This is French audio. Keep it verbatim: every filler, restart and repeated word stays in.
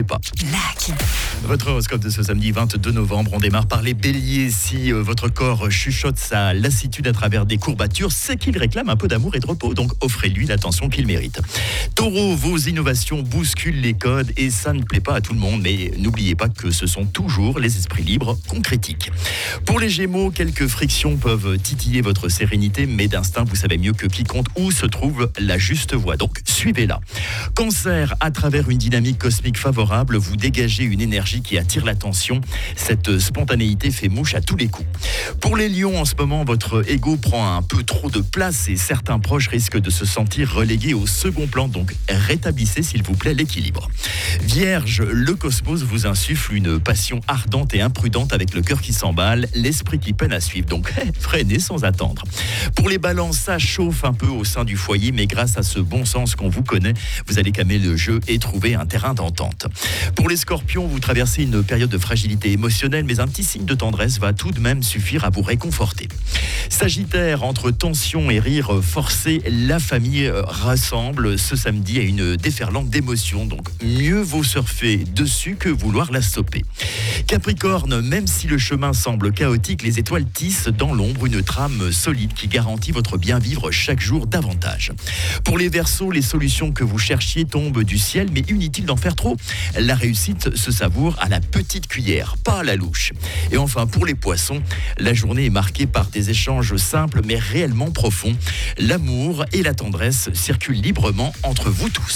Pas. Lac. Votre horoscope de ce samedi vingt-deux novembre, on démarre par les béliers. Si euh, votre corps chuchote sa lassitude à travers des courbatures, c'est qu'il réclame un peu d'amour et de repos, donc offrez-lui l'attention qu'il mérite. Taureau, vos innovations bousculent les codes et ça ne plaît pas à tout le monde, mais n'oubliez pas que ce sont toujours les esprits libres qu'on critique. Pour les gémeaux, quelques frictions peuvent titiller votre sérénité, mais d'instinct, vous savez mieux que quiconque où se trouve la juste voie, donc suivez-la. Cancer, à travers une dynamique cosmique favorable, vous dégagez une énergie qui attire l'attention. Cette spontanéité fait mouche à tous les coups. Pour les lions, en ce moment, votre ego prend un peu trop de place et certains proches risquent de se sentir relégués au second plan. Donc rétablissez s'il vous plaît l'équilibre. Vierge, le cosmos vous insuffle une passion ardente et imprudente avec le cœur qui s'emballe, l'esprit qui peine à suivre. Donc freinez sans attendre. Pour les balances, ça chauffe un peu au sein du foyer, mais grâce à ce bon sens qu'on vous connaît, vous allez calmer le jeu et trouver un terrain d'entente. Pour les scorpions, vous traversez une période de fragilité émotionnelle, mais un petit signe de tendresse va tout de même suffire à vous réconforter. Sagittaire, entre tension et rire forcé, la famille rassemble ce samedi à une déferlante d'émotions, donc mieux vaut surfer dessus que vouloir la stopper. Capricorne, même si le chemin semble chaotique, les étoiles tissent dans l'ombre une trame solide qui garantit votre bien vivre chaque jour davantage. Pour les Verseaux, les solutions que vous cherchiez tombent du ciel, mais inutile d'en faire trop. La réussite se savoure à la petite cuillère, pas à la louche. Et enfin, pour les Poissons, la journée est marquée par des échanges simples mais réellement profonds. L'amour et la tendresse circulent librement entre vous tous.